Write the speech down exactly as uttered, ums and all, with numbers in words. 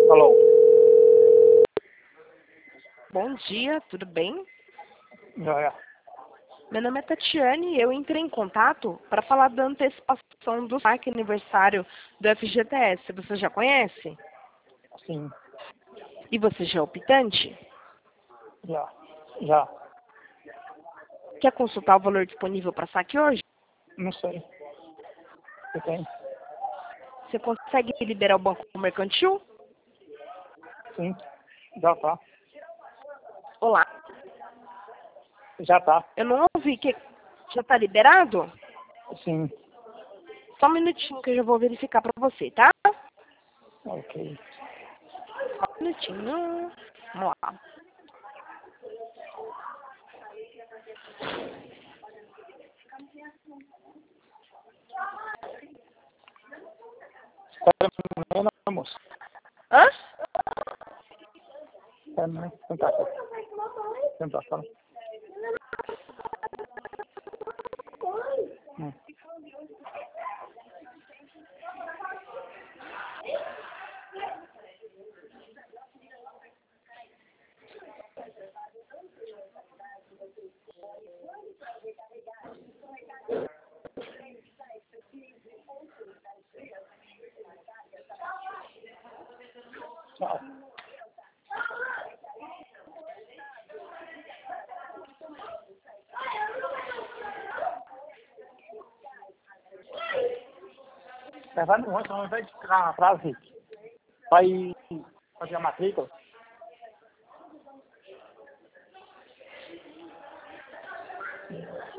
Alô? Bom dia, tudo bem? Joia. Meu nome é Tatiane e eu entrei em contato para falar da antecipação do saque aniversário do F G T S. Você já conhece? Sim, E você já é optante? já. Já. Quer consultar o valor disponível para saque hoje? Não sei. Você tem? Você consegue liberar o banco mercantil? Sim. Já tá. Olá, Já tá. eu não ouvi. Que... Já está liberado? Sim. Só um minutinho que eu já vou verificar para você, tá? Ok. Só um minutinho. Vamos lá. Espera um minuto, moço. Hã? Espera um minuto. Senta cá. Senta cá. Hum. Tchau. Você vai no ônibus, ao invés de ficar na frase, vai fazer a matrícula.